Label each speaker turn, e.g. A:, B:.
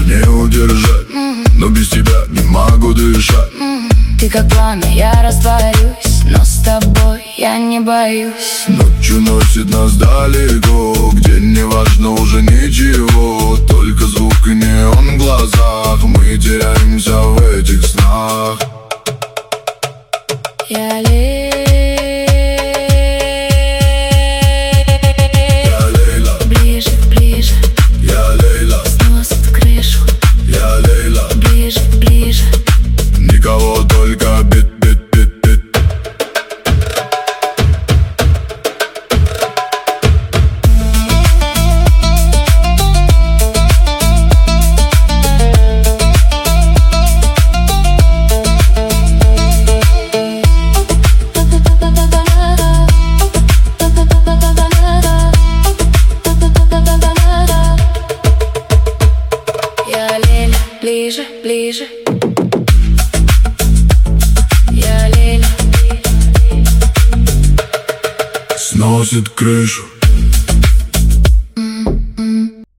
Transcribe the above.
A: не удержать, но без тебя не могу дышать.
B: Ты как пламя, я растворюсь, но с тобой я не боюсь.
A: Ночью носит нас далеко, где не важно уже ничего, только звук и неон в глазах. Мы теряемся в этих снах.
B: Я
A: Лейла,
B: ближе, ближе,
A: я Лейла,
B: сносит крышу.
A: я Лейла,
B: Ближе, ближе,
A: никого, только бит, бит, бит, бит.
B: я Лейла, ближе, ближе. Я Лейла.
A: Сносит крышу.